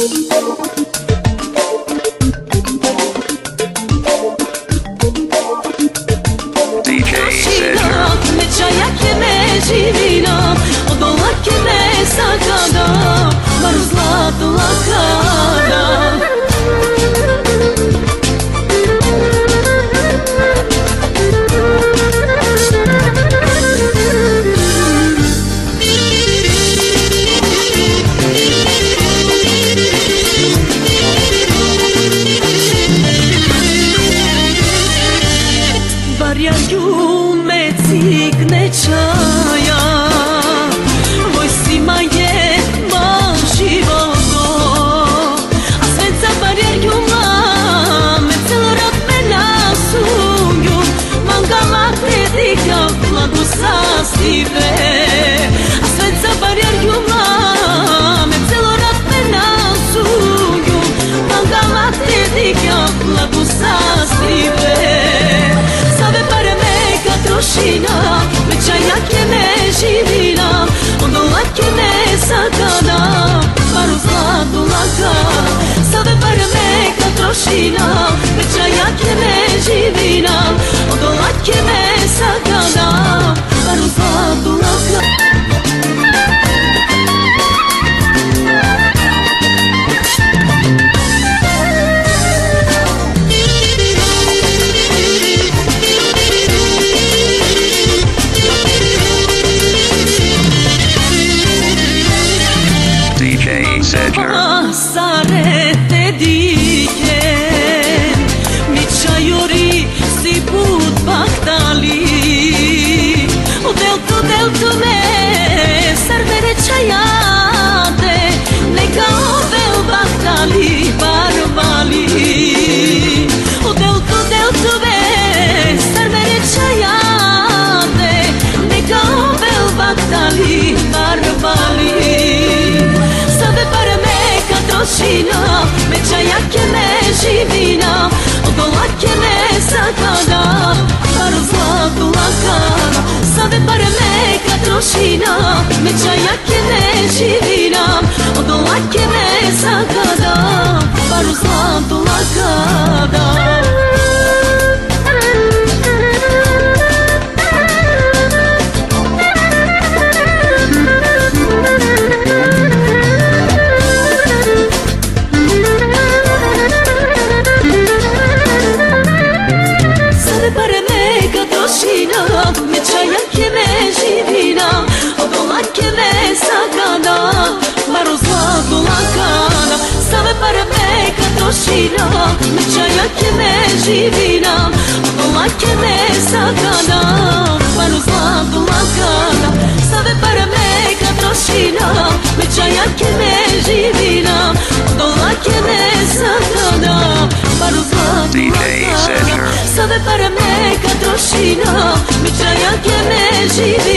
Me čaja ke me živina, od olake me sagada, bar u zlatu lakada. Varjaju me cikne čaja, moj svima je mal životo, a sveca varjaju me celo rad me nasuju, mangala kritika vladu sastive, a sveca varjaju me celo rad me nasuju, mangala kritika vladu sastive. Trošina, me čaja ke me živina, od olake me sagada, bar u zlatu lakada. Save bare meka trošina, me čaja ke me živina, od olake me sagada, bar u zlatu lakada. Sarete diken, mi čajori si put baktali, u deltu me sarvere čajate, neka ovel baktali barvali. U deltu me sarvere čajate, neka ovel baktali barvali. Save bare meka trošina, me čaja ke me živina, od olake me sagada, bar u zlatu lakada. Save bare meka trošina, me čaja ke me živina, od olake me sagada, bar u zlatu lakada. Me čaja ke me živina, od olake me sagada, bar u zlatu lakada. Save bare meka trošina, me čaja ke me živina, od olake me sagada, bar u zlatu lakada. Save bare meka trošina, me čaja ke me živina, od olake me sagada, bar u zlatu lakada. Save bare meka trošina, me čaja ke me živina.